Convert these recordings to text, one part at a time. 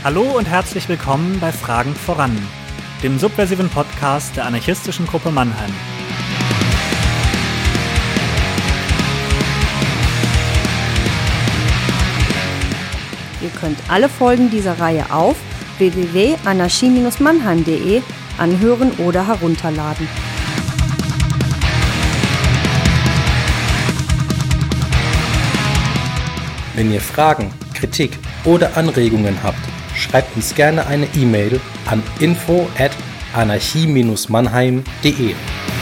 Hallo und herzlich willkommen bei Fragen voran, dem subversiven Podcast der anarchistischen Gruppe Mannheim. Ihr könnt alle Folgen dieser Reihe auf www.anarchie-mannheim.de anhören oder herunterladen. Wenn ihr Fragen, Kritik oder Anregungen habt, schreibt uns gerne eine E-Mail an info@anarchie-mannheim.de.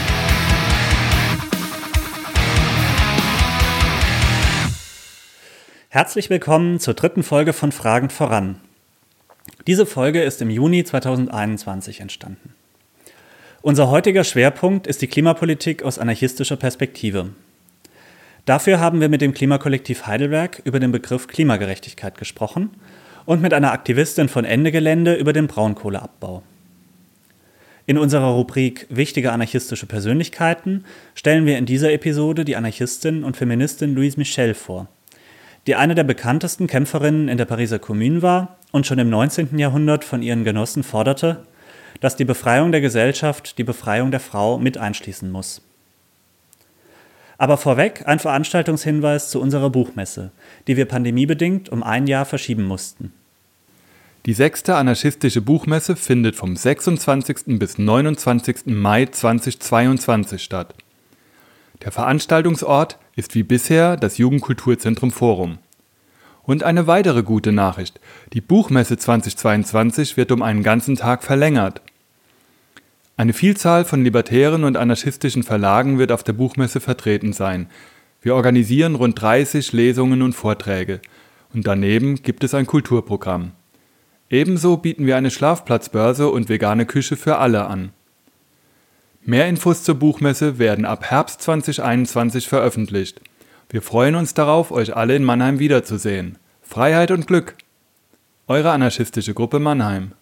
Herzlich willkommen zur dritten Folge von Fragen voran. Diese Folge ist im Juni 2021 entstanden. Unser heutiger Schwerpunkt ist die Klimapolitik aus anarchistischer Perspektive. Dafür haben wir mit dem Klimakollektiv Heidelberg über den Begriff Klimagerechtigkeit gesprochen und mit einer Aktivistin von Ende Gelände über den Braunkohleabbau. In unserer Rubrik Wichtige anarchistische Persönlichkeiten stellen wir in dieser Episode die Anarchistin und Feministin Louise Michel vor, die eine der bekanntesten Kämpferinnen in der Pariser Kommune war und schon im 19. Jahrhundert von ihren Genossen forderte, dass die Befreiung der Gesellschaft die Befreiung der Frau mit einschließen muss. Aber vorweg ein Veranstaltungshinweis zu unserer Buchmesse, die wir pandemiebedingt um ein Jahr verschieben mussten. Die 6. anarchistische Buchmesse findet vom 26. bis 29. Mai 2022 statt. Der Veranstaltungsort ist wie bisher das Jugendkulturzentrum Forum. Und eine weitere gute Nachricht: Die Buchmesse 2022 wird um einen ganzen Tag verlängert. Eine Vielzahl von libertären und anarchistischen Verlagen wird auf der Buchmesse vertreten sein. Wir organisieren rund 30 Lesungen und Vorträge. Und daneben gibt es ein Kulturprogramm. Ebenso bieten wir eine Schlafplatzbörse und vegane Küche für alle an. Mehr Infos zur Buchmesse werden ab Herbst 2021 veröffentlicht. Wir freuen uns darauf, euch alle in Mannheim wiederzusehen. Freiheit und Glück! Eure anarchistische Gruppe Mannheim.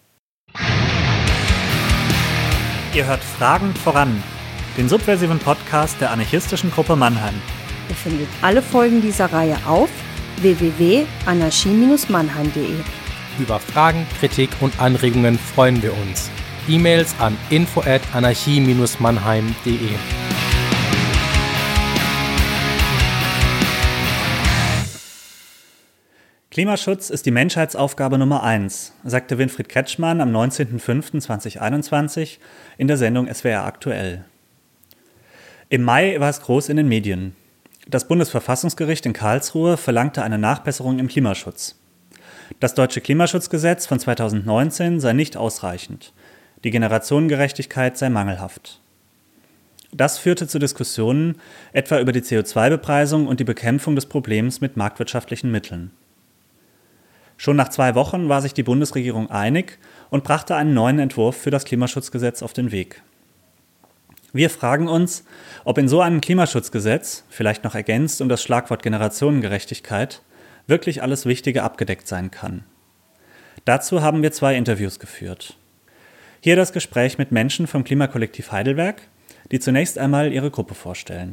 Ihr hört Fragen voran, den subversiven Podcast der anarchistischen Gruppe Mannheim. Ihr findet alle Folgen dieser Reihe auf www.anarchie-mannheim.de. Über Fragen, Kritik und Anregungen freuen wir uns. E-Mails an info@anarchie-mannheim.de. Klimaschutz ist die Menschheitsaufgabe Nummer 1, sagte Winfried Kretschmann am 19.05.2021 in der Sendung SWR aktuell. Im Mai war es groß in den Medien. Das Bundesverfassungsgericht in Karlsruhe verlangte eine Nachbesserung im Klimaschutz. Das deutsche Klimaschutzgesetz von 2019 sei nicht ausreichend. Die Generationengerechtigkeit sei mangelhaft. Das führte zu Diskussionen, etwa über die CO2-Bepreisung und die Bekämpfung des Problems mit marktwirtschaftlichen Mitteln. Schon nach 2 Wochen war sich die Bundesregierung einig und brachte einen neuen Entwurf für das Klimaschutzgesetz auf den Weg. Wir fragen uns, ob in so einem Klimaschutzgesetz, vielleicht noch ergänzt um das Schlagwort Generationengerechtigkeit, wirklich alles Wichtige abgedeckt sein kann. Dazu haben wir 2 Interviews geführt. Hier das Gespräch mit Menschen vom Klimakollektiv Heidelberg, die zunächst einmal ihre Gruppe vorstellen.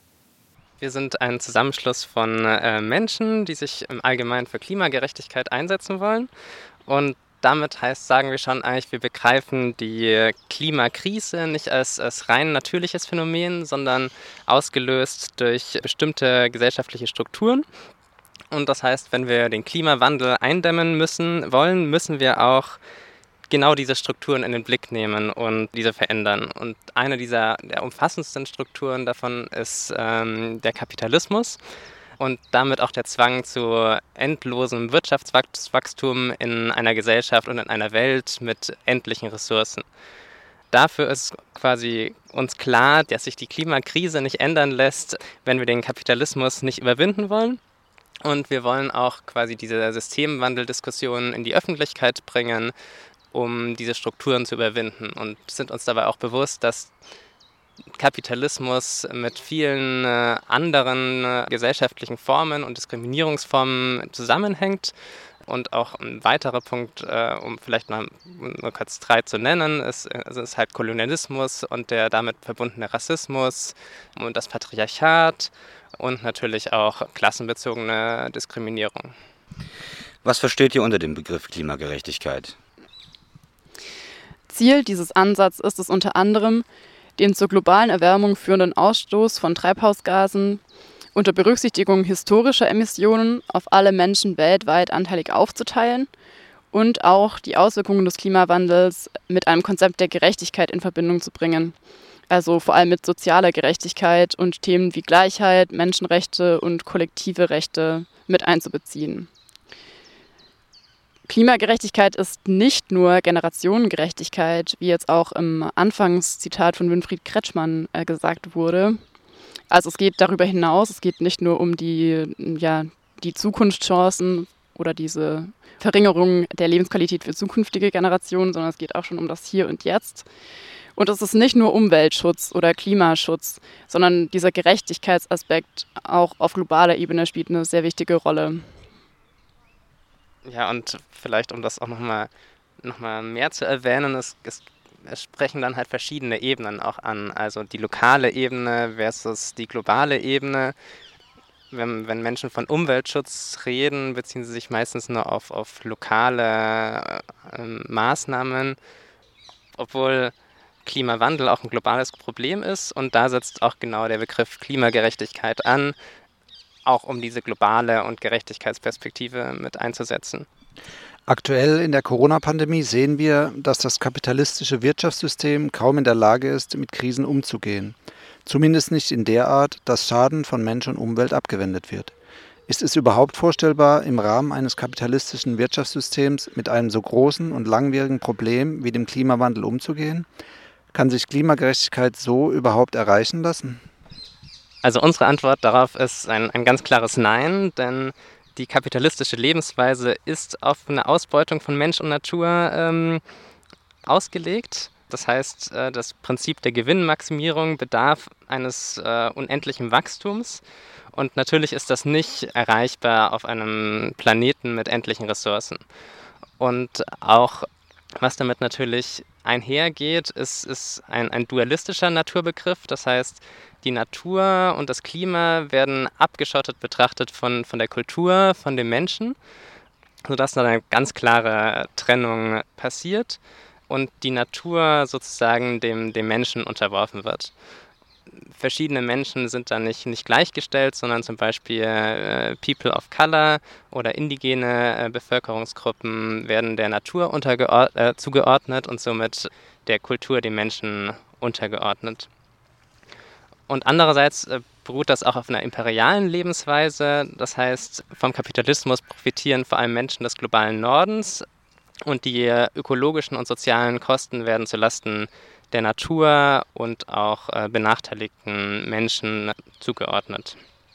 Wir sind ein Zusammenschluss von Menschen, die sich im Allgemeinen für Klimagerechtigkeit einsetzen wollen. Und damit sagen wir schon eigentlich, wir begreifen die Klimakrise nicht als rein natürliches Phänomen, sondern ausgelöst durch bestimmte gesellschaftliche Strukturen. Und das heißt, wenn wir den Klimawandel eindämmen wollen, müssen wir auch genau diese Strukturen in den Blick nehmen und diese verändern. Und eine der umfassendsten Strukturen davon ist der Kapitalismus und damit auch der Zwang zu endlosem Wirtschaftswachstum in einer Gesellschaft und in einer Welt mit endlichen Ressourcen. Dafür ist quasi uns klar, dass sich die Klimakrise nicht ändern lässt, wenn wir den Kapitalismus nicht überwinden wollen. Und wir wollen auch quasi diese Systemwandeldiskussionen in die Öffentlichkeit bringen, um diese Strukturen zu überwinden, und sind uns dabei auch bewusst, dass Kapitalismus mit vielen anderen gesellschaftlichen Formen und Diskriminierungsformen zusammenhängt. Und auch ein weiterer Punkt, um vielleicht mal nur kurz 3 zu nennen, ist halt Kolonialismus und der damit verbundene Rassismus und das Patriarchat und natürlich auch klassenbezogene Diskriminierung. Was versteht ihr unter dem Begriff Klimagerechtigkeit? Ziel dieses Ansatzes ist es unter anderem, den zur globalen Erwärmung führenden Ausstoß von Treibhausgasen unter Berücksichtigung historischer Emissionen auf alle Menschen weltweit anteilig aufzuteilen und auch die Auswirkungen des Klimawandels mit einem Konzept der Gerechtigkeit in Verbindung zu bringen. Also vor allem mit sozialer Gerechtigkeit und Themen wie Gleichheit, Menschenrechte und kollektive Rechte mit einzubeziehen. Klimagerechtigkeit ist nicht nur Generationengerechtigkeit, wie jetzt auch im Anfangszitat von Winfried Kretschmann gesagt wurde. Also es geht darüber hinaus, es geht nicht nur um die Zukunftschancen oder diese Verringerung der Lebensqualität für zukünftige Generationen, sondern es geht auch schon um das Hier und Jetzt. Und es ist nicht nur Umweltschutz oder Klimaschutz, sondern dieser Gerechtigkeitsaspekt auch auf globaler Ebene spielt eine sehr wichtige Rolle. Ja, und vielleicht, um das auch nochmal mehr zu erwähnen, es sprechen dann halt verschiedene Ebenen auch an. Also die lokale Ebene versus die globale Ebene. Wenn Menschen von Umweltschutz reden, beziehen sie sich meistens nur auf lokale Maßnahmen, obwohl Klimawandel auch ein globales Problem ist. Und da setzt auch genau der Begriff Klimagerechtigkeit an, auch um diese globale und Gerechtigkeitsperspektive mit einzusetzen. Aktuell in der Corona-Pandemie sehen wir, dass das kapitalistische Wirtschaftssystem kaum in der Lage ist, mit Krisen umzugehen. Zumindest nicht in der Art, dass Schaden von Mensch und Umwelt abgewendet wird. Ist es überhaupt vorstellbar, im Rahmen eines kapitalistischen Wirtschaftssystems mit einem so großen und langwierigen Problem wie dem Klimawandel umzugehen? Kann sich Klimagerechtigkeit so überhaupt erreichen lassen? Also unsere Antwort darauf ist ein ganz klares Nein, denn die kapitalistische Lebensweise ist auf eine Ausbeutung von Mensch und Natur ausgelegt. Das heißt, das Prinzip der Gewinnmaximierung bedarf eines unendlichen Wachstums. Und natürlich ist das nicht erreichbar auf einem Planeten mit endlichen Ressourcen. Und auch was damit natürlich einhergeht, ist ein dualistischer Naturbegriff. Das heißt, die Natur und das Klima werden abgeschottet betrachtet von der Kultur, von dem Menschen, sodass da eine ganz klare Trennung passiert und die Natur sozusagen dem Menschen unterworfen wird. Verschiedene Menschen sind da nicht gleichgestellt, sondern zum Beispiel People of Color oder indigene Bevölkerungsgruppen werden der Natur zugeordnet und somit der Kultur, dem Menschen untergeordnet. Und andererseits beruht das auch auf einer imperialen Lebensweise. Das heißt, vom Kapitalismus profitieren vor allem Menschen des globalen Nordens und die ökologischen und sozialen Kosten werden zulasten der Natur und auch benachteiligten Menschen zugeordnet.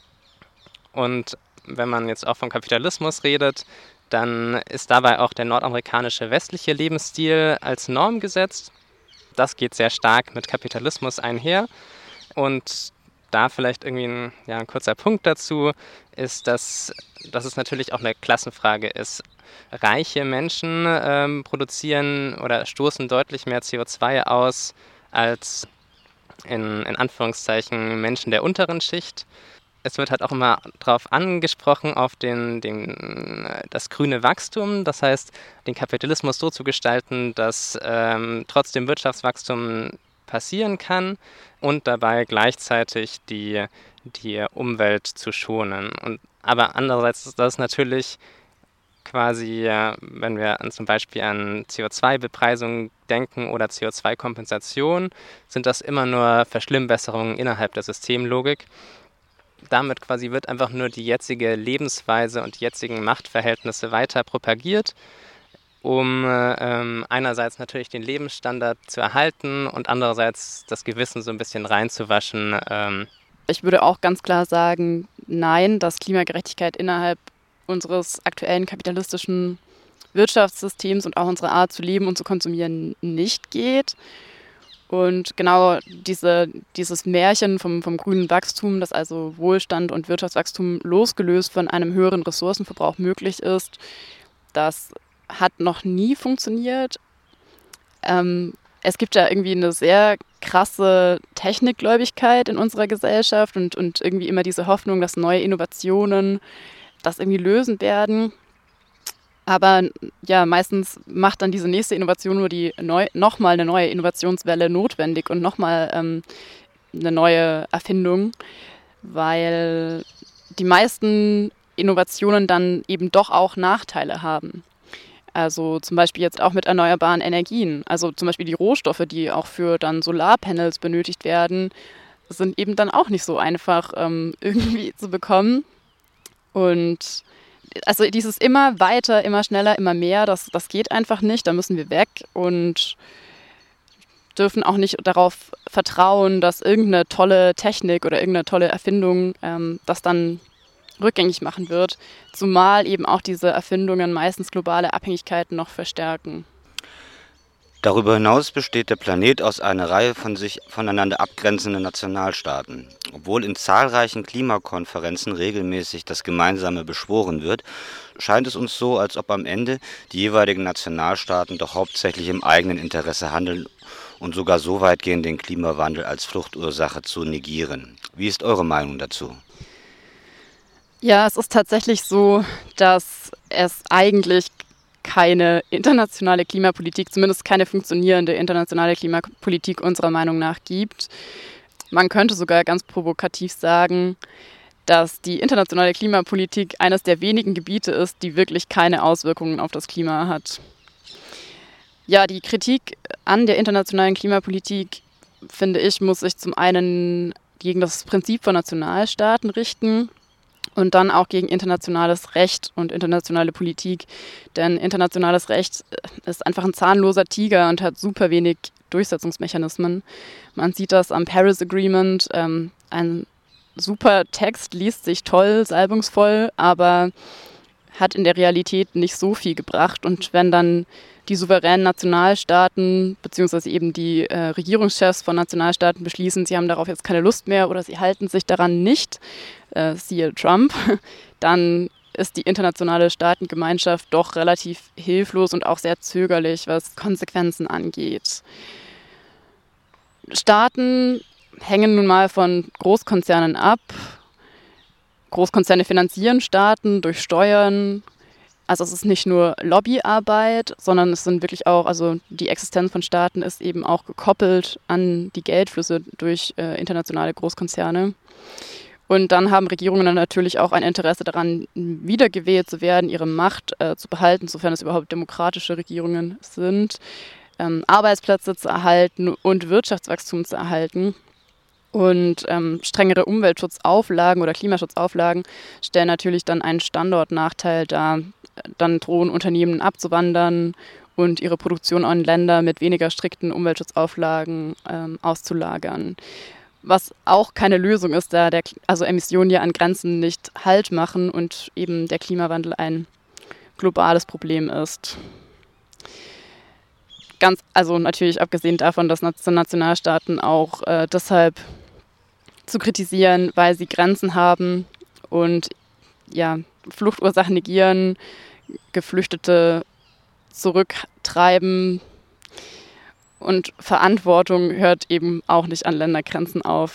Und wenn man jetzt auch vom Kapitalismus redet, dann ist dabei auch der nordamerikanische westliche Lebensstil als Norm gesetzt. Das geht sehr stark mit Kapitalismus einher. Und da vielleicht irgendwie ein kurzer Punkt dazu ist, dass es natürlich auch eine Klassenfrage ist. Reiche Menschen produzieren oder stoßen deutlich mehr CO2 aus als in Anführungszeichen Menschen der unteren Schicht. Es wird halt auch immer darauf angesprochen, auf das grüne Wachstum, das heißt, den Kapitalismus so zu gestalten, dass trotzdem Wirtschaftswachstum passieren kann und dabei gleichzeitig die Umwelt zu schonen. Aber andererseits ist das natürlich quasi, wenn wir zum Beispiel an CO2-Bepreisung denken oder CO2-Kompensation, sind das immer nur Verschlimmbesserungen innerhalb der Systemlogik. Damit quasi wird einfach nur die jetzige Lebensweise und die jetzigen Machtverhältnisse weiter propagiert, um einerseits natürlich den Lebensstandard zu erhalten und andererseits das Gewissen so ein bisschen reinzuwaschen. Ich würde auch ganz klar sagen, nein, dass Klimagerechtigkeit innerhalb unseres aktuellen kapitalistischen Wirtschaftssystems und auch unserer Art zu leben und zu konsumieren nicht geht. Und genau dieses Märchen vom grünen Wachstum, dass also Wohlstand und Wirtschaftswachstum losgelöst von einem höheren Ressourcenverbrauch möglich ist, das hat noch nie funktioniert. Es gibt ja irgendwie eine sehr krasse Technikgläubigkeit in unserer Gesellschaft und irgendwie immer diese Hoffnung, dass neue Innovationen das irgendwie lösen werden. Aber ja, meistens macht dann diese nächste Innovation nur nochmal eine neue Innovationswelle notwendig und nochmal eine neue Erfindung, weil die meisten Innovationen dann eben doch auch Nachteile haben. Also zum Beispiel jetzt auch mit erneuerbaren Energien. Also zum Beispiel die Rohstoffe, die auch für dann Solarpanels benötigt werden, sind eben dann auch nicht so einfach irgendwie zu bekommen. Und also dieses immer weiter, immer schneller, immer mehr, das geht einfach nicht. Da müssen wir weg und dürfen auch nicht darauf vertrauen, dass irgendeine tolle Technik oder irgendeine tolle Erfindung das dann rückgängig machen wird, zumal eben auch diese Erfindungen meistens globale Abhängigkeiten noch verstärken. Darüber hinaus besteht der Planet aus einer Reihe von sich voneinander abgrenzenden Nationalstaaten. Obwohl in zahlreichen Klimakonferenzen regelmäßig das Gemeinsame beschworen wird, scheint es uns so, als ob am Ende die jeweiligen Nationalstaaten doch hauptsächlich im eigenen Interesse handeln und sogar so weit gehen, den Klimawandel als Fluchtursache zu negieren. Wie ist eure Meinung dazu? Ja, es ist tatsächlich so, dass es eigentlich keine internationale Klimapolitik, zumindest keine funktionierende internationale Klimapolitik unserer Meinung nach gibt. Man könnte sogar ganz provokativ sagen, dass die internationale Klimapolitik eines der wenigen Gebiete ist, die wirklich keine Auswirkungen auf das Klima hat. Ja, die Kritik an der internationalen Klimapolitik, finde ich, muss sich zum einen gegen das Prinzip von Nationalstaaten richten und dann auch gegen internationales Recht und internationale Politik. Denn internationales Recht ist einfach ein zahnloser Tiger und hat super wenig Durchsetzungsmechanismen. Man sieht das am Paris Agreement. Ein super Text, liest sich toll, salbungsvoll, aber hat in der Realität nicht so viel gebracht. Und wenn dann die souveränen Nationalstaaten beziehungsweise eben die Regierungschefs von Nationalstaaten beschließen, sie haben darauf jetzt keine Lust mehr oder sie halten sich daran nicht, siehe Trump, dann ist die internationale Staatengemeinschaft doch relativ hilflos und auch sehr zögerlich, was Konsequenzen angeht. Staaten hängen nun mal von Großkonzernen ab. Großkonzerne finanzieren Staaten durch Steuern. Also es ist nicht nur Lobbyarbeit, sondern es sind wirklich auch, also die Existenz von Staaten ist eben auch gekoppelt an die Geldflüsse durch internationale Großkonzerne. Und dann haben Regierungen dann natürlich auch ein Interesse daran, wiedergewählt zu werden, ihre Macht zu behalten, sofern es überhaupt demokratische Regierungen sind, Arbeitsplätze zu erhalten und Wirtschaftswachstum zu erhalten. Und strengere Umweltschutzauflagen oder Klimaschutzauflagen stellen natürlich dann einen Standortnachteil dar. Dann drohen Unternehmen abzuwandern und ihre Produktion an Länder mit weniger strikten Umweltschutzauflagen auszulagern. Was auch keine Lösung ist, da Emissionen ja an Grenzen nicht Halt machen und eben der Klimawandel ein globales Problem ist. Also natürlich abgesehen davon, dass Nationalstaaten auch deshalb zu kritisieren, weil sie Grenzen haben und ja, Fluchtursachen negieren, Geflüchtete zurücktreiben. Und Verantwortung hört eben auch nicht an Ländergrenzen auf.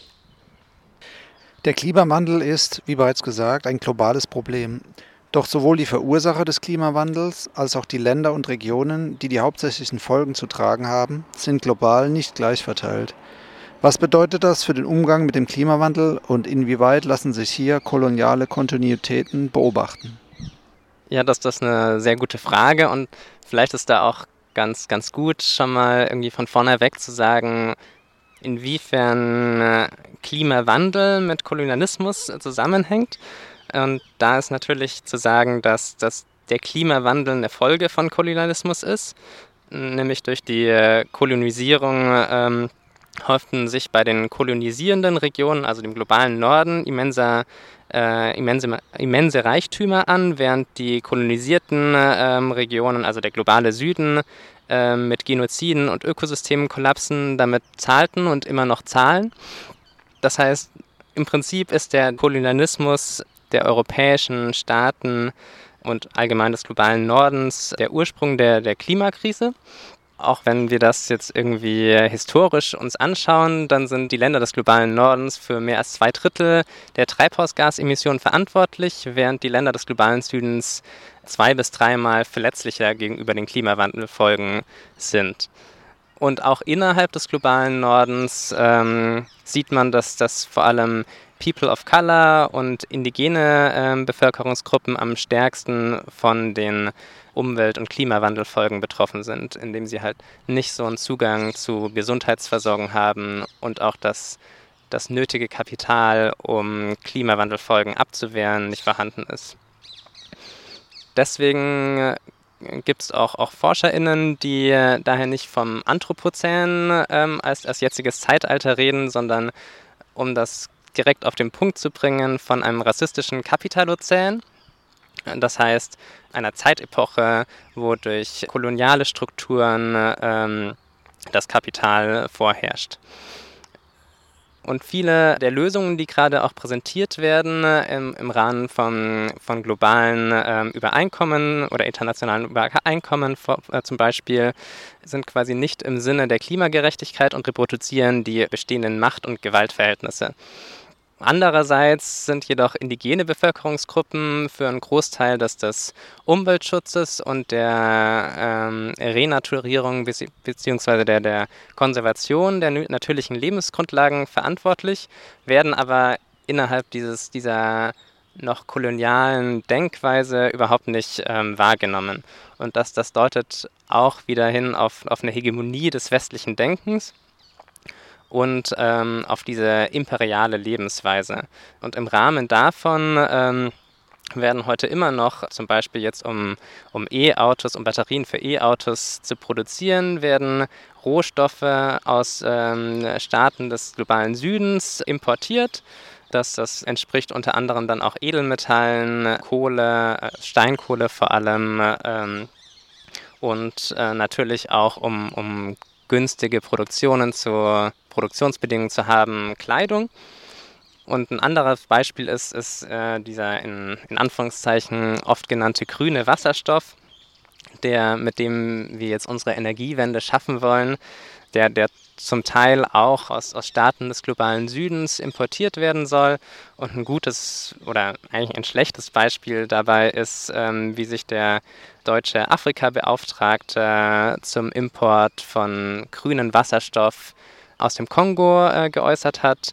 Der Klimawandel ist, wie bereits gesagt, ein globales Problem. Doch sowohl die Verursacher des Klimawandels als auch die Länder und Regionen, die die hauptsächlichen Folgen zu tragen haben, sind global nicht gleich verteilt. Was bedeutet das für den Umgang mit dem Klimawandel und inwieweit lassen sich hier koloniale Kontinuitäten beobachten? Ja, das ist eine sehr gute Frage und vielleicht ist da auch ganz gut, schon mal irgendwie von vorne weg zu sagen, inwiefern Klimawandel mit Kolonialismus zusammenhängt. Und da ist natürlich zu sagen, dass der Klimawandel eine Folge von Kolonialismus ist, nämlich durch die Kolonisierung häuften sich bei den kolonisierenden Regionen, also dem globalen Norden, immense Reichtümer an, während die kolonisierten Regionen, also der globale Süden, mit Genoziden und Ökosystemkollapsen damit zahlten und immer noch zahlen. Das heißt, im Prinzip ist der Kolonialismus der europäischen Staaten und allgemein des globalen Nordens der Ursprung der Klimakrise. Auch wenn wir das jetzt irgendwie historisch uns anschauen, dann sind die Länder des globalen Nordens für mehr als 2/3 der Treibhausgasemissionen verantwortlich, während die Länder des globalen Südens 2- bis 3-mal verletzlicher gegenüber den Klimawandelfolgen sind. Und auch innerhalb des globalen Nordens sieht man, dass das vor allem People of Color und indigene Bevölkerungsgruppen am stärksten von den Umwelt- und Klimawandelfolgen betroffen sind, indem sie halt nicht so einen Zugang zu Gesundheitsversorgung haben und auch das nötige Kapital, um Klimawandelfolgen abzuwehren, nicht vorhanden ist. Deswegen gibt es auch ForscherInnen, die daher nicht vom Anthropozän als jetziges Zeitalter reden, sondern um das direkt auf den Punkt zu bringen, von einem rassistischen Kapitalozän. Das heißt, einer Zeitepoche, wo durch koloniale Strukturen das Kapital vorherrscht. Und viele der Lösungen, die gerade auch präsentiert werden im Rahmen von globalen Übereinkommen oder internationalen Übereinkommen zum Beispiel, sind quasi nicht im Sinne der Klimagerechtigkeit und reproduzieren die bestehenden Macht- und Gewaltverhältnisse. Andererseits sind jedoch indigene Bevölkerungsgruppen für einen Großteil des Umweltschutzes und der Renaturierung bzw. der Konservation der natürlichen Lebensgrundlagen verantwortlich, werden aber innerhalb dieser noch kolonialen Denkweise überhaupt nicht wahrgenommen. Und das deutet auch wieder hin auf eine Hegemonie des westlichen Denkens und auf diese imperiale Lebensweise. Und im Rahmen davon werden heute immer noch, zum Beispiel jetzt um E-Autos, um Batterien für E-Autos zu produzieren, werden Rohstoffe aus Staaten des globalen Südens importiert. Das entspricht unter anderem dann auch Edelmetallen, Kohle, Steinkohle vor allem und natürlich auch um günstige Produktionsbedingungen zu haben, Kleidung. Und ein anderes Beispiel ist dieser in Anführungszeichen oft genannte grüne Wasserstoff, mit dem wir jetzt unsere Energiewende schaffen wollen, der zum Teil auch aus Staaten des globalen Südens importiert werden soll. Und ein gutes oder eigentlich ein schlechtes Beispiel dabei ist, wie sich der deutsche Afrika-Beauftragte zum Import von grünen Wasserstoff aus dem Kongo geäußert hat,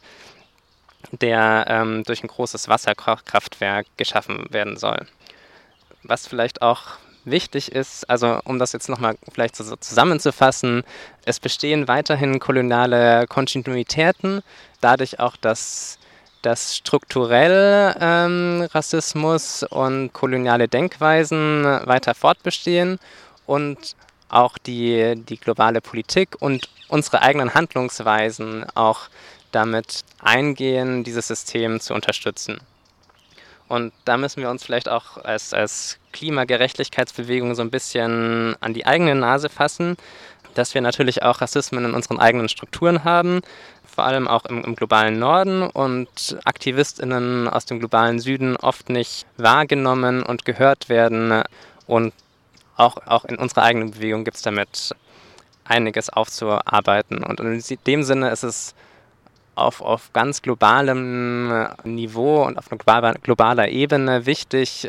der durch ein großes Wasserkraftwerk geschaffen werden soll. Was vielleicht auch wichtig ist, also um das jetzt nochmal vielleicht so zusammenzufassen, es bestehen weiterhin koloniale Kontinuitäten, dadurch auch, dass strukturell Rassismus und koloniale Denkweisen weiter fortbestehen und auch die globale Politik und unsere eigenen Handlungsweisen auch damit eingehen, dieses System zu unterstützen. Und da müssen wir uns vielleicht auch als Klimagerechtigkeitsbewegung so ein bisschen an die eigene Nase fassen, dass wir natürlich auch Rassismen in unseren eigenen Strukturen haben, vor allem auch im globalen Norden und AktivistInnen aus dem globalen Süden oft nicht wahrgenommen und gehört werden. Und auch in unserer eigenen Bewegung gibt es damit einiges aufzuarbeiten. Und in dem Sinne ist es auf ganz globalem Niveau und auf globaler Ebene wichtig,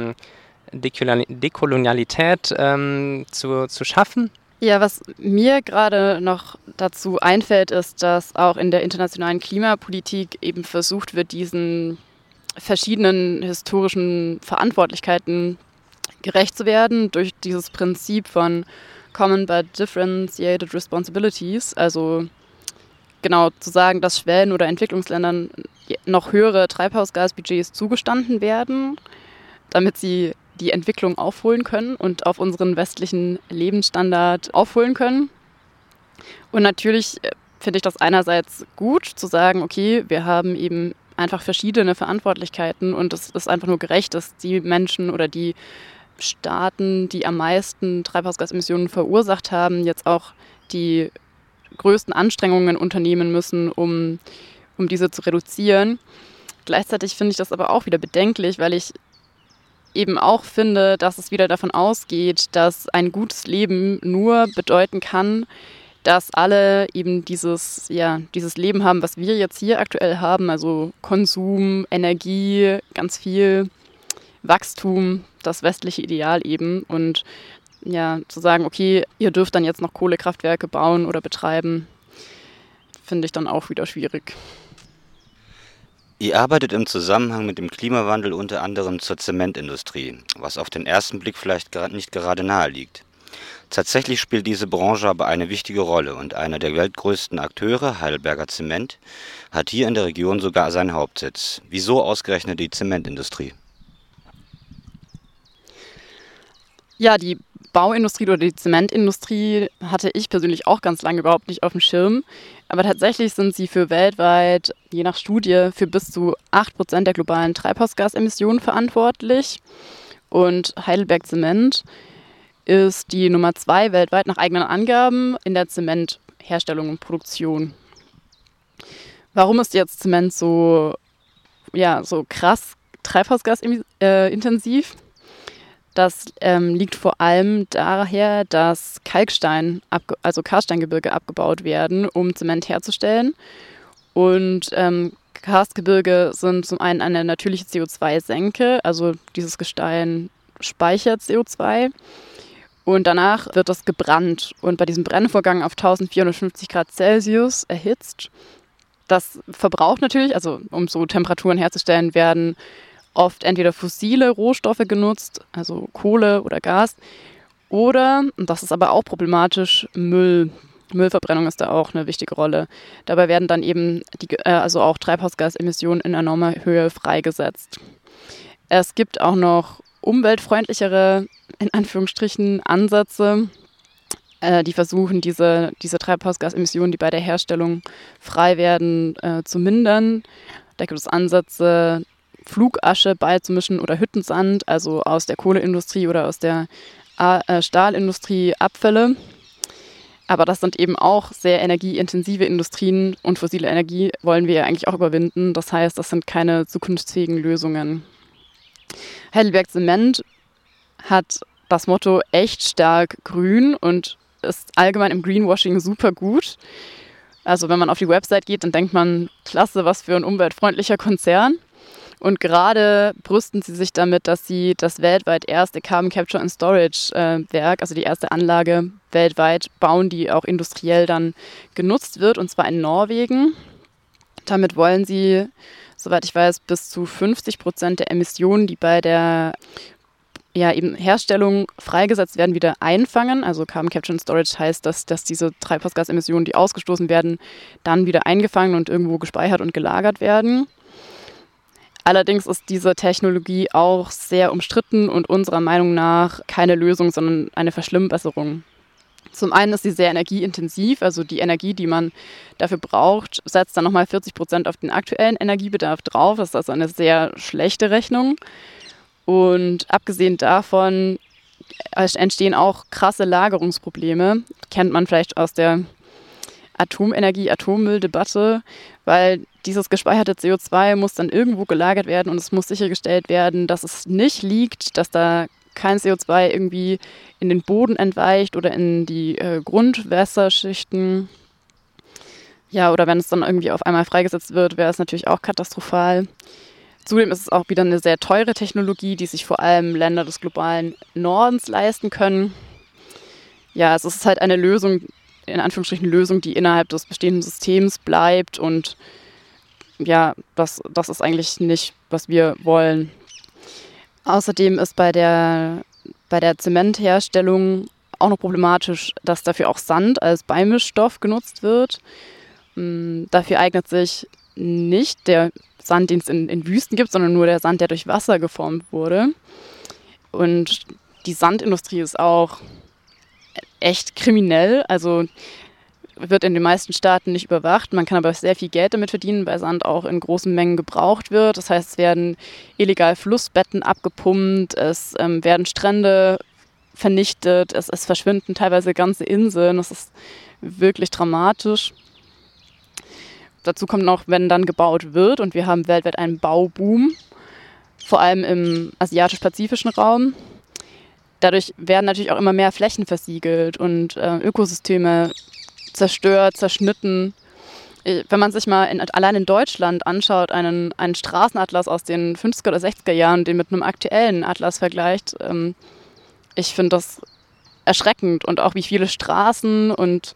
Dekolonialität zu schaffen. Ja, was mir gerade noch dazu einfällt, ist, dass auch in der internationalen Klimapolitik eben versucht wird, diesen verschiedenen historischen Verantwortlichkeiten gerecht zu werden durch dieses Prinzip von Common but Differentiated Responsibilities, also genau zu sagen, dass Schwellen- oder Entwicklungsländern noch höhere Treibhausgasbudgets zugestanden werden, damit sie die Entwicklung aufholen können und auf unseren westlichen Lebensstandard aufholen können. Und natürlich finde ich das einerseits gut, zu sagen, okay, wir haben eben einfach verschiedene Verantwortlichkeiten und es ist einfach nur gerecht, dass die Menschen oder die Staaten, die am meisten Treibhausgasemissionen verursacht haben, jetzt auch die größten Anstrengungen unternehmen müssen, um diese zu reduzieren. Gleichzeitig finde ich das aber auch wieder bedenklich, weil ich eben auch finde, dass es wieder davon ausgeht, dass ein gutes Leben nur bedeuten kann, dass alle eben dieses Leben haben, was wir jetzt hier aktuell haben, also Konsum, Energie, ganz viel Wachstum, das westliche Ideal eben. Und ja, zu sagen, okay, ihr dürft dann jetzt noch Kohlekraftwerke bauen oder betreiben, finde ich dann auch wieder schwierig. Ihr arbeitet im Zusammenhang mit dem Klimawandel unter anderem zur Zementindustrie, was auf den ersten Blick vielleicht nicht gerade nahe liegt. Tatsächlich spielt diese Branche aber eine wichtige Rolle und einer der weltgrößten Akteure, Heidelberger Zement, hat hier in der Region sogar seinen Hauptsitz. Wieso ausgerechnet die Zementindustrie? Ja, die Bauindustrie oder die Zementindustrie hatte ich persönlich auch ganz lange überhaupt nicht auf dem Schirm. Aber tatsächlich sind sie für weltweit, je nach Studie, für bis zu 8% der globalen Treibhausgasemissionen verantwortlich. Und Heidelberg Zement ist die Nummer 2 weltweit nach eigenen Angaben in der Zementherstellung und Produktion. Warum ist jetzt Zement so krass treibhausgasintensiv? Das liegt vor allem daher, dass Karststeingebirge abgebaut werden, um Zement herzustellen. Und Karstgebirge sind zum einen eine natürliche CO2-Senke, also dieses Gestein speichert CO2. Und danach wird das gebrannt und bei diesem Brennvorgang auf 1450 Grad Celsius erhitzt. Das verbraucht natürlich, also um so Temperaturen herzustellen, werden oft entweder fossile Rohstoffe genutzt, also Kohle oder Gas, oder, und das ist aber auch problematisch, Müll. Müllverbrennung ist da auch eine wichtige Rolle. Dabei werden dann eben also auch Treibhausgasemissionen in enormer Höhe freigesetzt. Es gibt auch noch umweltfreundlichere, in Anführungsstrichen, Ansätze, die versuchen, diese Treibhausgasemissionen, die bei der Herstellung frei werden, zu mindern. Da gibt es Ansätze, Flugasche beizumischen oder Hüttensand, also aus der Kohleindustrie oder aus der Stahlindustrie Abfälle. Aber das sind eben auch sehr energieintensive Industrien und fossile Energie wollen wir ja eigentlich auch überwinden. Das heißt, das sind keine zukunftsfähigen Lösungen. Heidelberg Zement hat das Motto echt stark grün und ist allgemein im Greenwashing super gut. Also wenn man auf die Website geht, dann denkt man, klasse, was für ein umweltfreundlicher Konzern. Und gerade brüsten sie sich damit, dass sie das weltweit erste Carbon Capture and Storage Werk, also die erste Anlage weltweit bauen, die auch industriell dann genutzt wird, und zwar in Norwegen. Damit wollen sie, soweit ich weiß, bis zu 50% der Emissionen, die bei der eben Herstellung freigesetzt werden, wieder einfangen. Also Carbon Capture and Storage heißt, dass diese Treibhausgasemissionen, die ausgestoßen werden, dann wieder eingefangen und irgendwo gespeichert und gelagert werden. Allerdings ist diese Technologie auch sehr umstritten und unserer Meinung nach keine Lösung, sondern eine Verschlimmbesserung. Zum einen ist sie sehr energieintensiv, also die Energie, die man dafür braucht, setzt dann nochmal 40% auf den aktuellen Energiebedarf drauf. Das ist also eine sehr schlechte Rechnung. Und abgesehen davon entstehen auch krasse Lagerungsprobleme. Kennt man vielleicht aus der Atomenergie-Atommülldebatte, weil dieses gespeicherte CO2 muss dann irgendwo gelagert werden und es muss sichergestellt werden, dass es nicht liegt, dass da kein CO2 irgendwie in den Boden entweicht oder in die Grundwasserschichten. Ja, oder wenn es dann irgendwie auf einmal freigesetzt wird, wäre es natürlich auch katastrophal. Zudem ist es auch wieder eine sehr teure Technologie, die sich vor allem Länder des globalen Nordens leisten können. Ja, es ist halt eine Lösung, in Anführungsstrichen Lösung, die innerhalb des bestehenden Systems bleibt, und ja, das ist eigentlich nicht, was wir wollen. Außerdem ist bei der Zementherstellung auch noch problematisch, dass dafür auch Sand als Beimischstoff genutzt wird. Dafür eignet sich nicht der Sand, den es in Wüsten gibt, sondern nur der Sand, der durch Wasser geformt wurde. Und die Sandindustrie ist auch echt kriminell, also wird in den meisten Staaten nicht überwacht. Man kann aber sehr viel Geld damit verdienen, weil Sand auch in großen Mengen gebraucht wird. Das heißt, es werden illegal Flussbetten abgepumpt, es werden Strände vernichtet, es verschwinden teilweise ganze Inseln. Das ist wirklich dramatisch. Dazu kommt noch, wenn dann gebaut wird, und wir haben weltweit einen Bauboom, vor allem im asiatisch-pazifischen Raum. Dadurch werden natürlich auch immer mehr Flächen versiegelt und Ökosysteme zerstört, zerschnitten. Wenn man sich mal allein in Deutschland anschaut, einen Straßenatlas aus den 50er oder 60er Jahren, den mit einem aktuellen Atlas vergleicht, ich finde das erschreckend. Und auch wie viele Straßen und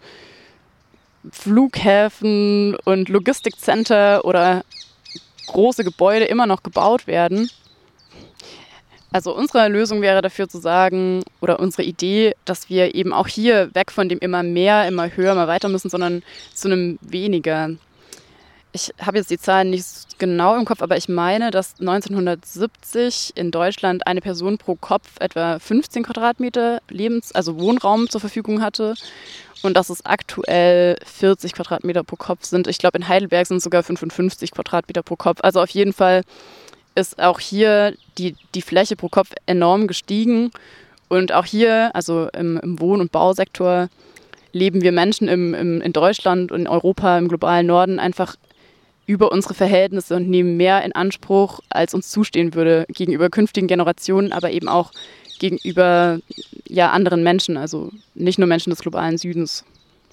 Flughäfen und Logistikcenter oder große Gebäude immer noch gebaut werden. Also unsere Lösung wäre dafür zu sagen, oder unsere Idee, dass wir eben auch hier weg von dem immer mehr, immer höher, immer weiter müssen, sondern zu einem weniger. Ich habe jetzt die Zahlen nicht genau im Kopf, aber ich meine, dass 1970 in Deutschland eine Person pro Kopf etwa 15 Quadratmeter Wohnraum zur Verfügung hatte und dass es aktuell 40 Quadratmeter pro Kopf sind. Ich glaube, in Heidelberg sind es sogar 55 Quadratmeter pro Kopf. Also auf jeden Fall ist auch hier die Fläche pro Kopf enorm gestiegen. Und auch hier, also im Wohn- und Bausektor, leben wir Menschen in Deutschland und in Europa, im globalen Norden, einfach über unsere Verhältnisse und nehmen mehr in Anspruch, als uns zustehen würde, gegenüber künftigen Generationen, aber eben auch gegenüber anderen Menschen, also nicht nur Menschen des globalen Südens.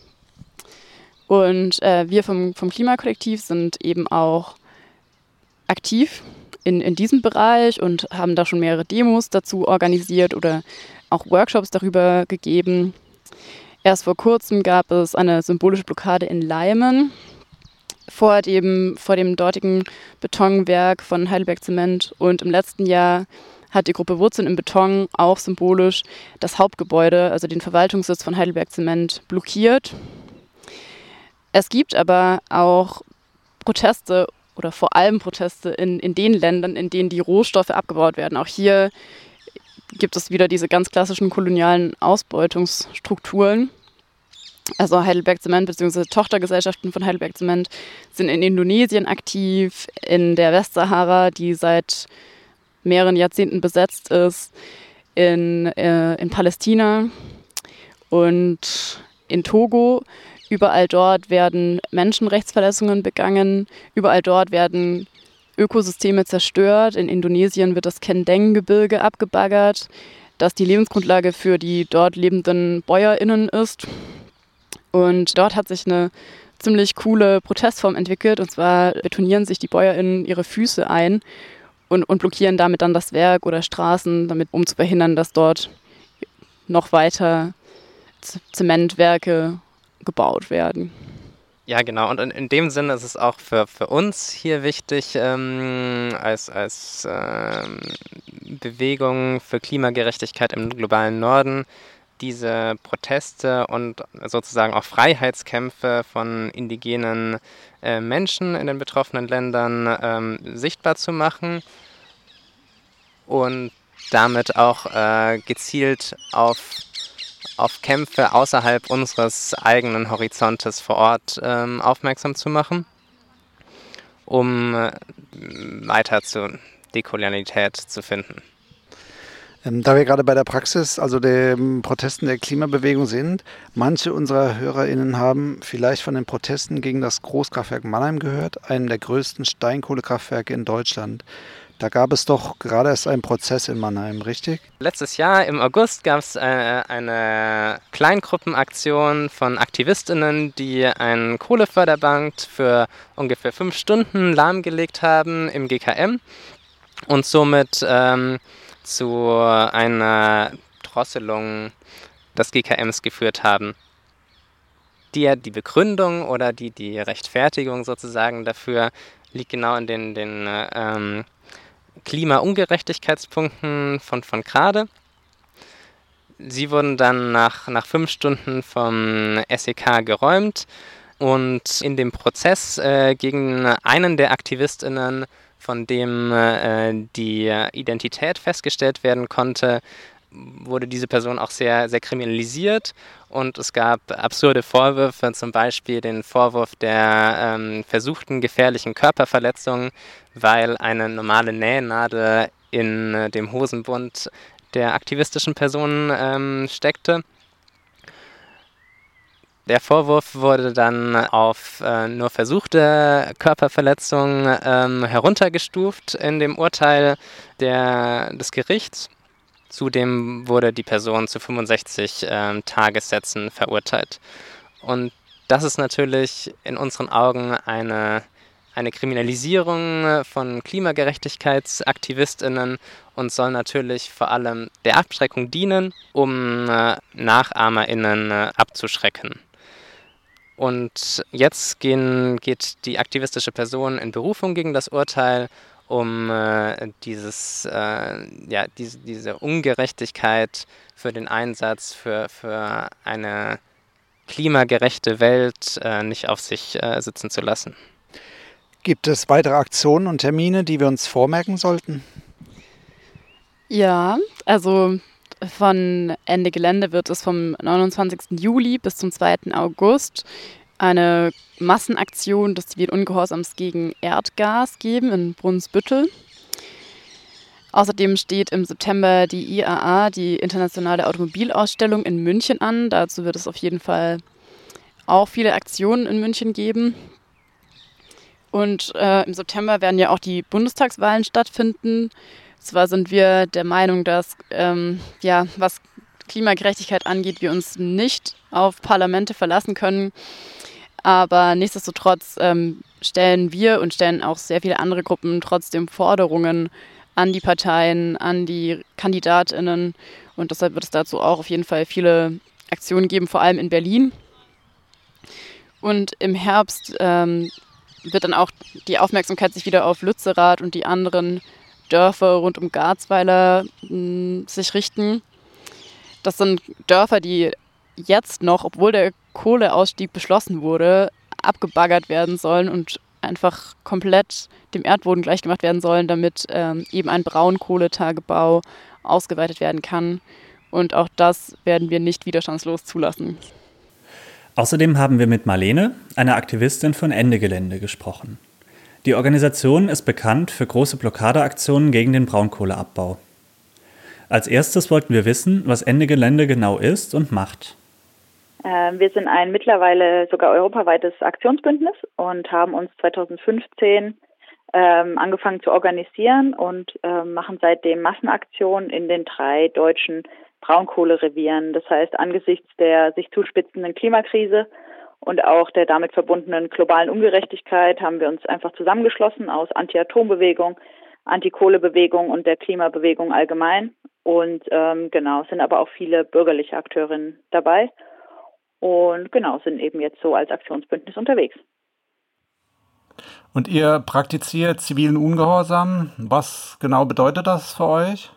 Und wir vom Klimakollektiv sind eben auch aktiv in diesem Bereich und haben da schon mehrere Demos dazu organisiert oder auch Workshops darüber gegeben. Erst vor kurzem gab es eine symbolische Blockade in Leimen vor dem dortigen Betonwerk von Heidelberg Zement, und im letzten Jahr hat die Gruppe Wurzeln im Beton auch symbolisch das Hauptgebäude, also den Verwaltungssitz von Heidelberg Zement, blockiert. Es gibt aber auch Proteste oder vor allem Proteste in den Ländern, in denen die Rohstoffe abgebaut werden. Auch hier gibt es wieder diese ganz klassischen kolonialen Ausbeutungsstrukturen. Also Heidelberg Zement bzw. Tochtergesellschaften von Heidelberg Zement sind in Indonesien aktiv, in der Westsahara, die seit mehreren Jahrzehnten besetzt ist, in Palästina und in Togo. Überall dort werden Menschenrechtsverletzungen begangen, überall dort werden Ökosysteme zerstört. In Indonesien wird das Kendeng-Gebirge abgebaggert, das die Lebensgrundlage für die dort lebenden BäuerInnen ist. Und dort hat sich eine ziemlich coole Protestform entwickelt, und zwar betonieren sich die BäuerInnen ihre Füße ein und blockieren damit dann das Werk oder Straßen, um zu verhindern, dass dort noch weiter Zementwerke gebaut werden. Ja, genau. Und in dem Sinne ist es auch für uns hier wichtig, als Bewegung für Klimagerechtigkeit im globalen Norden, diese Proteste und sozusagen auch Freiheitskämpfe von indigenen Menschen in den betroffenen Ländern sichtbar zu machen und damit auch gezielt auf Kämpfe außerhalb unseres eigenen Horizontes vor Ort aufmerksam zu machen, um weiter zur Dekolonialität zu finden. Da wir gerade bei der Praxis, also den Protesten der Klimabewegung sind, manche unserer HörerInnen haben vielleicht von den Protesten gegen das Großkraftwerk Mannheim gehört, einem der größten Steinkohlekraftwerke in Deutschland. Da gab es doch gerade erst einen Prozess in Mannheim, richtig? Letztes Jahr im August gab es eine Kleingruppenaktion von AktivistInnen, die einen Kohleförderband für ungefähr 5 Stunden lahmgelegt haben im GKM und somit zu einer Drosselung des GKMs geführt haben. Die Begründung oder die Rechtfertigung sozusagen dafür liegt genau in den Klimaungerechtigkeitspunkten von gerade. Sie wurden dann nach 5 Stunden vom SEK geräumt, und in dem Prozess gegen einen der AktivistInnen, von dem die Identität festgestellt werden konnte, wurde diese Person auch sehr, sehr kriminalisiert, und es gab absurde Vorwürfe, zum Beispiel den Vorwurf der versuchten gefährlichen Körperverletzung, weil eine normale Nähnadel in dem Hosenbund der aktivistischen Person steckte. Der Vorwurf wurde dann auf nur versuchte Körperverletzung heruntergestuft in dem Urteil des Gerichts. Zudem wurde die Person zu 65 Tagessätzen verurteilt. Und das ist natürlich in unseren Augen eine Kriminalisierung von KlimagerechtigkeitsaktivistInnen und soll natürlich vor allem der Abschreckung dienen, um NachahmerInnen abzuschrecken. Und jetzt geht die aktivistische Person in Berufung gegen das Urteil, um diese Ungerechtigkeit für den Einsatz für eine klimagerechte Welt nicht auf sich sitzen zu lassen. Gibt es weitere Aktionen und Termine, die wir uns vormerken sollten? Ja, also von Ende Gelände wird es vom 29. Juli bis zum 2. August eine Massenaktion des zivilen Ungehorsams gegen Erdgas geben in Brunsbüttel. Außerdem steht im September die IAA, die Internationale Automobilausstellung in München an. Dazu wird es auf jeden Fall auch viele Aktionen in München geben. Und im September werden ja auch die Bundestagswahlen stattfinden. Zwar sind wir der Meinung, dass was Klimagerechtigkeit angeht, wir uns nicht auf Parlamente verlassen können. Aber nichtsdestotrotz stellen wir und stellen auch sehr viele andere Gruppen trotzdem Forderungen an die Parteien, an die KandidatInnen. Und deshalb wird es dazu auch auf jeden Fall viele Aktionen geben, vor allem in Berlin. Und im Herbst wird dann auch die Aufmerksamkeit sich wieder auf Lützerath und die anderen Dörfer rund um Garzweiler sich richten. Das sind Dörfer, die jetzt noch, obwohl der Kohleausstieg beschlossen wurde, abgebaggert werden sollen und einfach komplett dem Erdboden gleichgemacht werden sollen, damit eben ein Braunkohletagebau ausgeweitet werden kann. Und auch das werden wir nicht widerstandslos zulassen. Außerdem haben wir mit Marlene, einer Aktivistin von Ende Gelände, gesprochen. Die Organisation ist bekannt für große Blockadeaktionen gegen den Braunkohleabbau. Als erstes wollten wir wissen, was Ende Gelände genau ist und macht. Wir sind ein mittlerweile sogar europaweites Aktionsbündnis und haben uns 2015 angefangen zu organisieren und machen seitdem Massenaktionen in den 3 deutschen Braunkohlerevieren. Das heißt, angesichts der sich zuspitzenden Klimakrise und auch der damit verbundenen globalen Ungerechtigkeit haben wir uns einfach zusammengeschlossen aus Anti-Atom-Bewegung, Anti-Kohle-Bewegung und der Klimabewegung allgemein. Und sind aber auch viele bürgerliche Akteurinnen dabei und sind eben jetzt so als Aktionsbündnis unterwegs. Und ihr praktiziert zivilen Ungehorsam. Was genau bedeutet das für euch?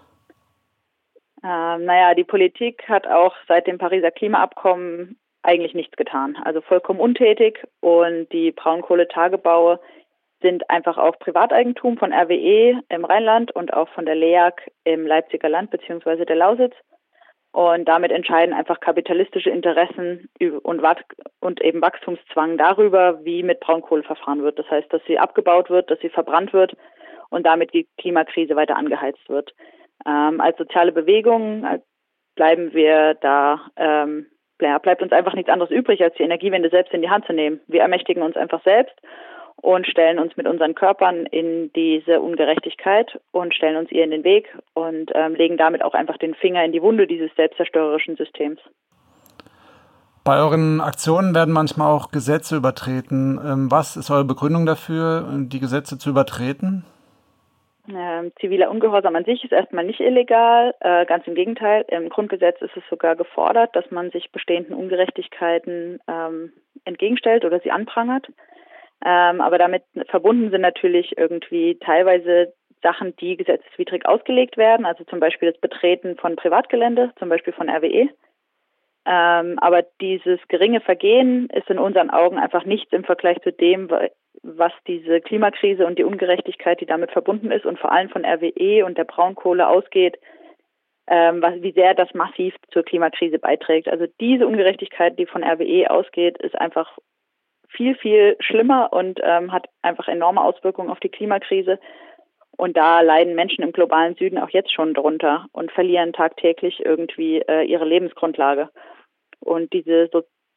Die Politik hat auch seit dem Pariser Klimaabkommen eigentlich nichts getan. Also vollkommen untätig. Und die Braunkohletagebaue sind einfach auch Privateigentum von RWE im Rheinland und auch von der LEAG im Leipziger Land bzw. der Lausitz. Und damit entscheiden einfach kapitalistische Interessen und eben Wachstumszwang darüber, wie mit Braunkohle verfahren wird. Das heißt, dass sie abgebaut wird, dass sie verbrannt wird und damit die Klimakrise weiter angeheizt wird. Als soziale Bewegung bleiben wir da, bleibt uns einfach nichts anderes übrig, als die Energiewende selbst in die Hand zu nehmen. Wir ermächtigen uns einfach selbst und stellen uns mit unseren Körpern in diese Ungerechtigkeit und stellen uns ihr in den Weg und legen damit auch einfach den Finger in die Wunde dieses selbstzerstörerischen Systems. Bei euren Aktionen werden manchmal auch Gesetze übertreten. Was ist eure Begründung dafür, die Gesetze zu übertreten? Ziviler Ungehorsam an sich ist erstmal nicht illegal. Ganz im Gegenteil, im Grundgesetz ist es sogar gefordert, dass man sich bestehenden Ungerechtigkeiten entgegenstellt oder sie anprangert. Aber damit verbunden sind natürlich irgendwie teilweise Sachen, die gesetzeswidrig ausgelegt werden, also zum Beispiel das Betreten von Privatgelände, zum Beispiel von RWE. Aber dieses geringe Vergehen ist in unseren Augen einfach nichts im Vergleich zu dem, was diese Klimakrise und die Ungerechtigkeit, die damit verbunden ist und vor allem von RWE und der Braunkohle ausgeht, wie sehr das massiv zur Klimakrise beiträgt. Also diese Ungerechtigkeit, die von RWE ausgeht, ist einfach viel, viel schlimmer und hat einfach enorme Auswirkungen auf die Klimakrise. Und da leiden Menschen im globalen Süden auch jetzt schon drunter und verlieren tagtäglich irgendwie ihre Lebensgrundlage. Und diese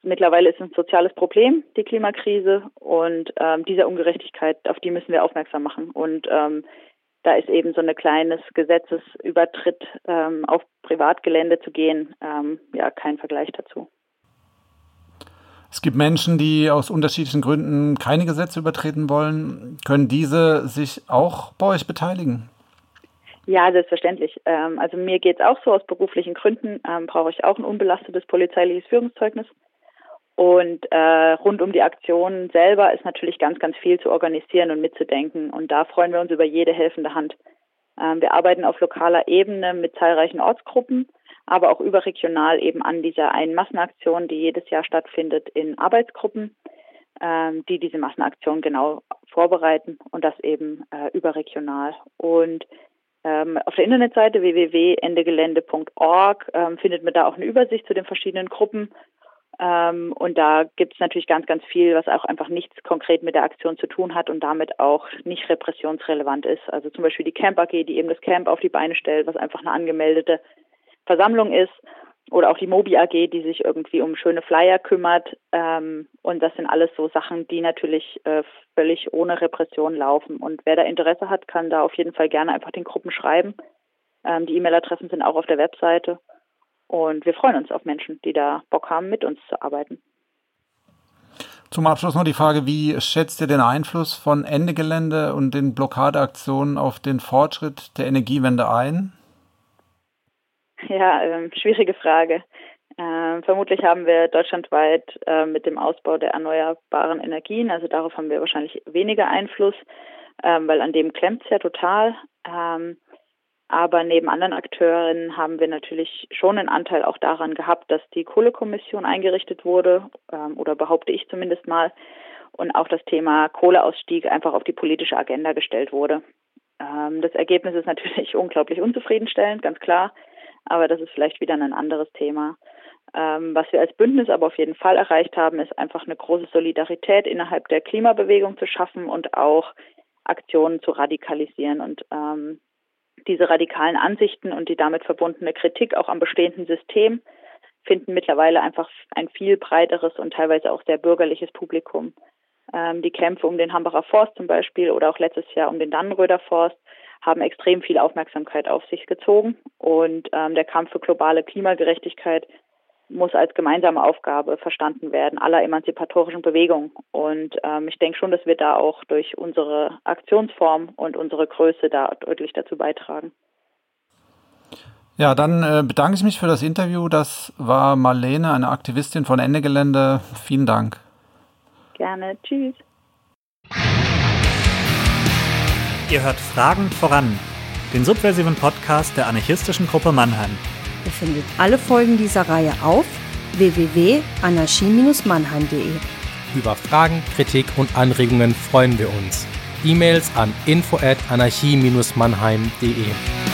mittlerweile ist es ein soziales Problem, die Klimakrise, und dieser Ungerechtigkeit, auf die müssen wir aufmerksam machen. Und da ist eben so ein kleines Gesetzesübertritt auf Privatgelände zu gehen, kein Vergleich dazu. Es gibt Menschen, die aus unterschiedlichen Gründen keine Gesetze übertreten wollen. Können diese sich auch bei euch beteiligen? Ja, selbstverständlich. Also mir geht es auch so, aus beruflichen Gründen brauche ich auch ein unbelastetes polizeiliches Führungszeugnis. Und rund um die Aktion selber ist natürlich ganz, ganz viel zu organisieren und mitzudenken. Und da freuen wir uns über jede helfende Hand. Wir arbeiten auf lokaler Ebene mit zahlreichen Ortsgruppen, aber auch überregional eben an dieser einen Massenaktion, die jedes Jahr stattfindet, in Arbeitsgruppen, die diese Massenaktion genau vorbereiten, und das eben überregional. Und auf der Internetseite www.endegelände.org findet man da auch eine Übersicht zu den verschiedenen Gruppen. Und da gibt es natürlich ganz, ganz viel, was auch einfach nichts konkret mit der Aktion zu tun hat und damit auch nicht repressionsrelevant ist. Also zum Beispiel die Camp AG, die eben das Camp auf die Beine stellt, was einfach eine angemeldete Versammlung ist. Oder auch die Mobi AG, die sich irgendwie um schöne Flyer kümmert. Und das sind alles so Sachen, die natürlich völlig ohne Repression laufen. Und wer da Interesse hat, kann da auf jeden Fall gerne einfach den Gruppen schreiben. Die E-Mail-Adressen sind auch auf der Webseite. Und wir freuen uns auf Menschen, die da Bock haben, mit uns zu arbeiten. Zum Abschluss noch die Frage, wie schätzt ihr den Einfluss von Ende Gelände und den Blockadeaktionen auf den Fortschritt der Energiewende ein? Ja, schwierige Frage. Vermutlich haben wir deutschlandweit mit dem Ausbau der erneuerbaren Energien, also darauf haben wir wahrscheinlich weniger Einfluss, weil an dem klemmt es ja total. Aber neben anderen Akteuren haben wir natürlich schon einen Anteil auch daran gehabt, dass die Kohlekommission eingerichtet wurde, oder behaupte ich zumindest mal, und auch das Thema Kohleausstieg einfach auf die politische Agenda gestellt wurde. Das Ergebnis ist natürlich unglaublich unzufriedenstellend, ganz klar, aber das ist vielleicht wieder ein anderes Thema. Was wir als Bündnis aber auf jeden Fall erreicht haben, ist einfach eine große Solidarität innerhalb der Klimabewegung zu schaffen und auch Aktionen zu radikalisieren. Und diese radikalen Ansichten und die damit verbundene Kritik auch am bestehenden System finden mittlerweile einfach ein viel breiteres und teilweise auch sehr bürgerliches Publikum. Die Kämpfe um den Hambacher Forst zum Beispiel oder auch letztes Jahr um den Dannenröder Forst haben extrem viel Aufmerksamkeit auf sich gezogen. Und der Kampf für globale Klimagerechtigkeit muss als gemeinsame Aufgabe verstanden werden, aller emanzipatorischen Bewegungen. Und ich denke schon, dass wir da auch durch unsere Aktionsform und unsere Größe da deutlich dazu beitragen. Ja, dann bedanke ich mich für das Interview. Das war Marlene, eine Aktivistin von Ende Gelände. Vielen Dank. Gerne. Tschüss. Ihr hört Fragen voran, den subversiven Podcast der anarchistischen Gruppe Mannheim. Ihr findet alle Folgen dieser Reihe auf www.anarchie-mannheim.de. Über Fragen, Kritik und Anregungen freuen wir uns. E-Mails an info@anarchie-mannheim.de.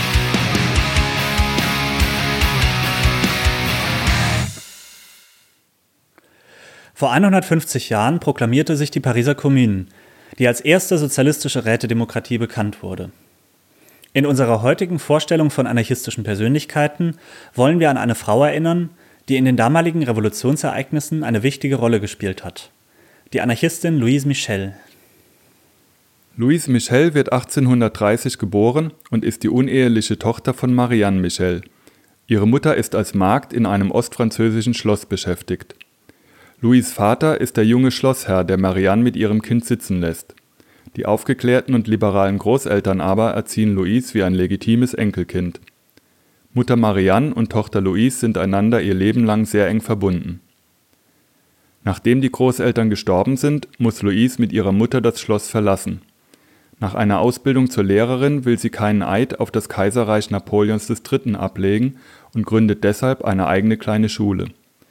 Vor 150 Jahren proklamierte sich die Pariser Kommune, die als erste sozialistische Rätedemokratie bekannt wurde. In unserer heutigen Vorstellung von anarchistischen Persönlichkeiten wollen wir an eine Frau erinnern, die in den damaligen Revolutionsereignissen eine wichtige Rolle gespielt hat. Die Anarchistin Louise Michel. Louise Michel wird 1830 geboren und ist die uneheliche Tochter von Marianne Michel. Ihre Mutter ist als Magd in einem ostfranzösischen Schloss beschäftigt. Louis' Vater ist der junge Schlossherr, der Marianne mit ihrem Kind sitzen lässt. Die aufgeklärten und liberalen Großeltern aber erziehen Louise wie ein legitimes Enkelkind. Mutter Marianne und Tochter Louise sind einander ihr Leben lang sehr eng verbunden. Nachdem die Großeltern gestorben sind, muss Louise mit ihrer Mutter das Schloss verlassen. Nach einer Ausbildung zur Lehrerin will sie keinen Eid auf das Kaiserreich Napoleons III. Ablegen und gründet deshalb eine eigene kleine Schule.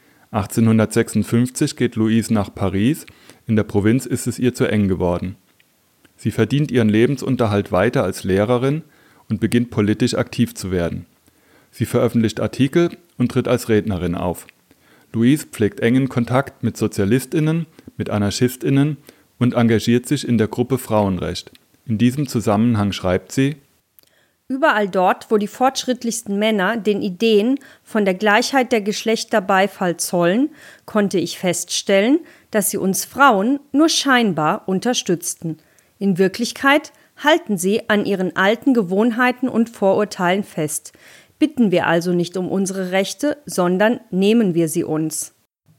1856 geht Louise nach Paris, in der Provinz ist es ihr zu eng geworden. Sie verdient ihren Lebensunterhalt weiter als Lehrerin und beginnt politisch aktiv zu werden. Sie veröffentlicht Artikel und tritt als Rednerin auf. Louise pflegt engen Kontakt mit SozialistInnen, mit AnarchistInnen und engagiert sich in der Gruppe Frauenrecht. In diesem Zusammenhang schreibt sie: Überall dort, wo die fortschrittlichsten Männer den Ideen von der Gleichheit der Geschlechter Beifall zollen, konnte ich feststellen, dass sie uns Frauen nur scheinbar unterstützten. In Wirklichkeit halten sie an ihren alten Gewohnheiten und Vorurteilen fest. Bitten wir also nicht um unsere Rechte, sondern nehmen wir sie uns.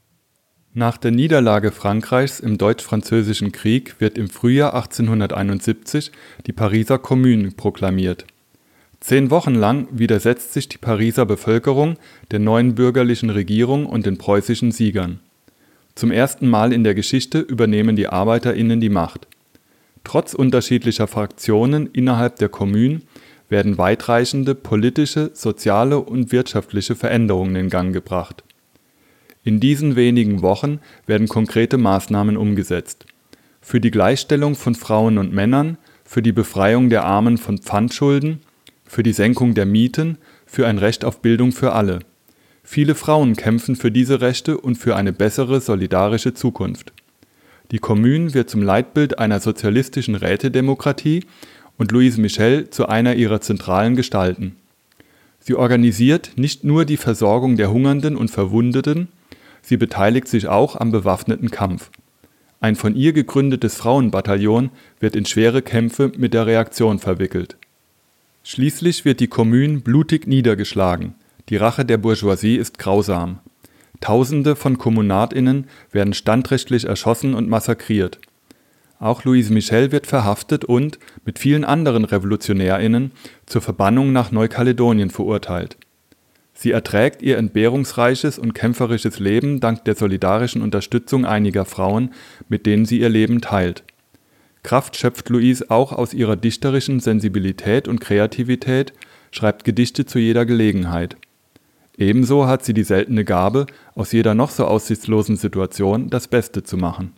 Nach der Niederlage Frankreichs im Deutsch-Französischen Krieg wird im Frühjahr 1871 die Pariser Kommune proklamiert. 10 Wochen lang widersetzt sich die Pariser Bevölkerung der neuen bürgerlichen Regierung und den preußischen Siegern. Zum ersten Mal in der Geschichte übernehmen die ArbeiterInnen die Macht. Trotz unterschiedlicher Fraktionen innerhalb der Kommune werden weitreichende politische, soziale und wirtschaftliche Veränderungen in Gang gebracht. In diesen wenigen Wochen werden konkrete Maßnahmen umgesetzt. Für die Gleichstellung von Frauen und Männern, für die Befreiung der Armen von Pfandschulden, für die Senkung der Mieten, für ein Recht auf Bildung für alle. Viele Frauen kämpfen für diese Rechte und für eine bessere, solidarische Zukunft. Die Kommune wird zum Leitbild einer sozialistischen Rätedemokratie und Louise Michel zu einer ihrer zentralen Gestalten. Sie organisiert nicht nur die Versorgung der Hungernden und Verwundeten, sie beteiligt sich auch am bewaffneten Kampf. Ein von ihr gegründetes Frauenbataillon wird in schwere Kämpfe mit der Reaktion verwickelt. Schließlich wird die Kommune blutig niedergeschlagen. Die Rache der Bourgeoisie ist grausam. Tausende von KommunartInnen werden standrechtlich erschossen und massakriert. Auch Louise Michel wird verhaftet und, mit vielen anderen RevolutionärInnen, zur Verbannung nach Neukaledonien verurteilt. Sie erträgt ihr entbehrungsreiches und kämpferisches Leben dank der solidarischen Unterstützung einiger Frauen, mit denen sie ihr Leben teilt. Kraft schöpft Louise auch aus ihrer dichterischen Sensibilität und Kreativität, schreibt Gedichte zu jeder Gelegenheit. Ebenso hat sie die seltene Gabe, aus jeder noch so aussichtslosen Situation das Beste zu machen.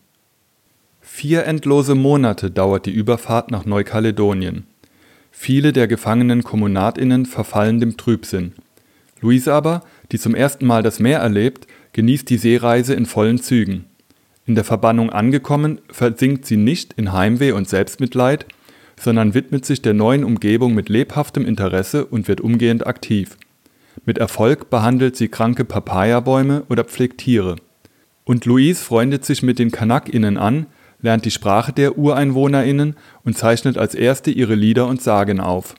4 endlose Monate dauert die Überfahrt nach Neukaledonien. Viele der gefangenen KommunartInnen verfallen dem Trübsinn. Louise aber, die zum ersten Mal das Meer erlebt, genießt die Seereise in vollen Zügen. In der Verbannung angekommen, versinkt sie nicht in Heimweh und Selbstmitleid, sondern widmet sich der neuen Umgebung mit lebhaftem Interesse und wird umgehend aktiv. Mit Erfolg behandelt sie kranke Papayabäume oder pflegt Tiere. Und Louise freundet sich mit den KanakInnen an, lernt die Sprache der UreinwohnerInnen und zeichnet als erste ihre Lieder und Sagen auf.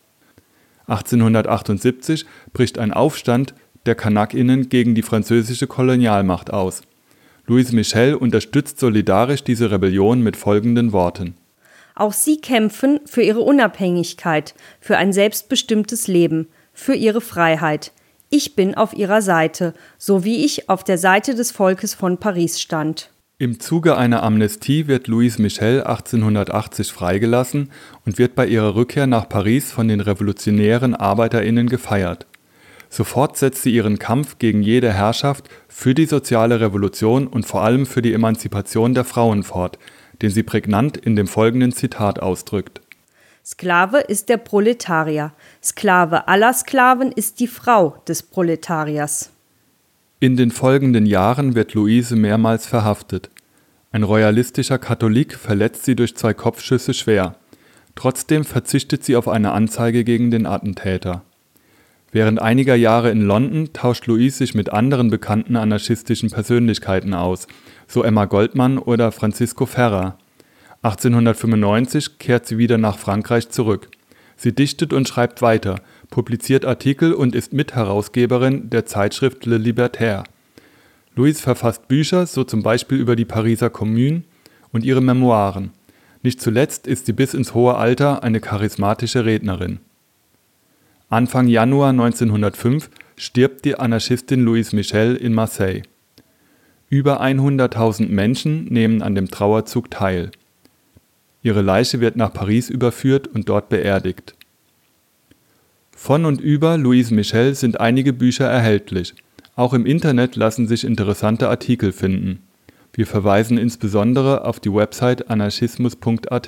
1878 bricht ein Aufstand der KanakInnen gegen die französische Kolonialmacht aus. Louise Michel unterstützt solidarisch diese Rebellion mit folgenden Worten: Auch sie kämpfen für ihre Unabhängigkeit, für ein selbstbestimmtes Leben, für ihre Freiheit. Ich bin auf ihrer Seite, so wie ich auf der Seite des Volkes von Paris stand. Im Zuge einer Amnestie wird Louise Michel 1880 freigelassen und wird bei ihrer Rückkehr nach Paris von den revolutionären ArbeiterInnen gefeiert. Sofort setzt sie ihren Kampf gegen jede Herrschaft für die soziale Revolution und vor allem für die Emanzipation der Frauen fort, den sie prägnant in dem folgenden Zitat ausdrückt: Sklave ist der Proletarier. Sklave aller Sklaven ist die Frau des Proletariers. In den folgenden Jahren wird Louise mehrmals verhaftet. Ein royalistischer Katholik verletzt sie durch 2 Kopfschüsse schwer. Trotzdem verzichtet sie auf eine Anzeige gegen den Attentäter. Während einiger Jahre in London tauscht Louise sich mit anderen bekannten anarchistischen Persönlichkeiten aus, so Emma Goldman oder Francisco Ferrer. 1895 kehrt sie wieder nach Frankreich zurück. Sie dichtet und schreibt weiter, publiziert Artikel und ist Mitherausgeberin der Zeitschrift Le Libertaire. Louise verfasst Bücher, so zum Beispiel über die Pariser Kommune und ihre Memoiren. Nicht zuletzt ist sie bis ins hohe Alter eine charismatische Rednerin. Anfang Januar 1905 stirbt die Anarchistin Louise Michel in Marseille. Über 100.000 Menschen nehmen an dem Trauerzug teil. Ihre Leiche wird nach Paris überführt und dort beerdigt. Von und über Louise Michel sind einige Bücher erhältlich. Auch im Internet lassen sich interessante Artikel finden. Wir verweisen insbesondere auf die Website anarchismus.at.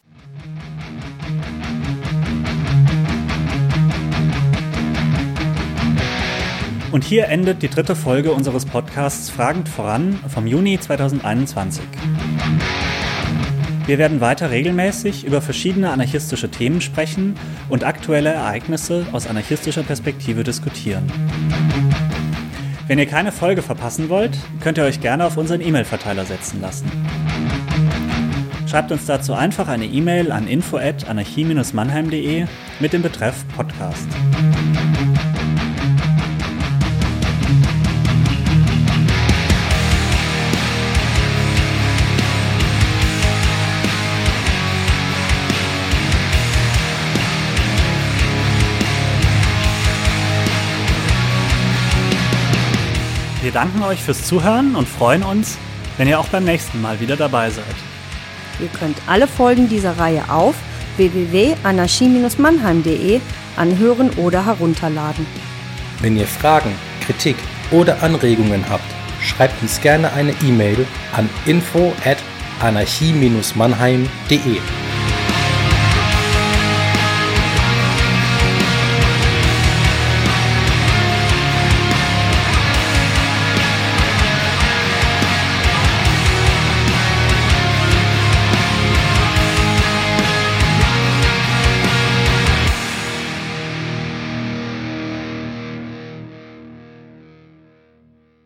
Und hier endet die 3. Folge unseres Podcasts Fragend voran vom Juni 2021. Wir werden weiter regelmäßig über verschiedene anarchistische Themen sprechen und aktuelle Ereignisse aus anarchistischer Perspektive diskutieren. Wenn ihr keine Folge verpassen wollt, könnt ihr euch gerne auf unseren E-Mail-Verteiler setzen lassen. Schreibt uns dazu einfach eine E-Mail an info@anarchie-mannheim.de mit dem Betreff Podcast. Wir danken euch fürs Zuhören und freuen uns, wenn ihr auch beim nächsten Mal wieder dabei seid. Ihr könnt alle Folgen dieser Reihe auf www.anarchie-mannheim.de anhören oder herunterladen. Wenn ihr Fragen, Kritik oder Anregungen habt, schreibt uns gerne eine E-Mail an info@anarchie-mannheim.de.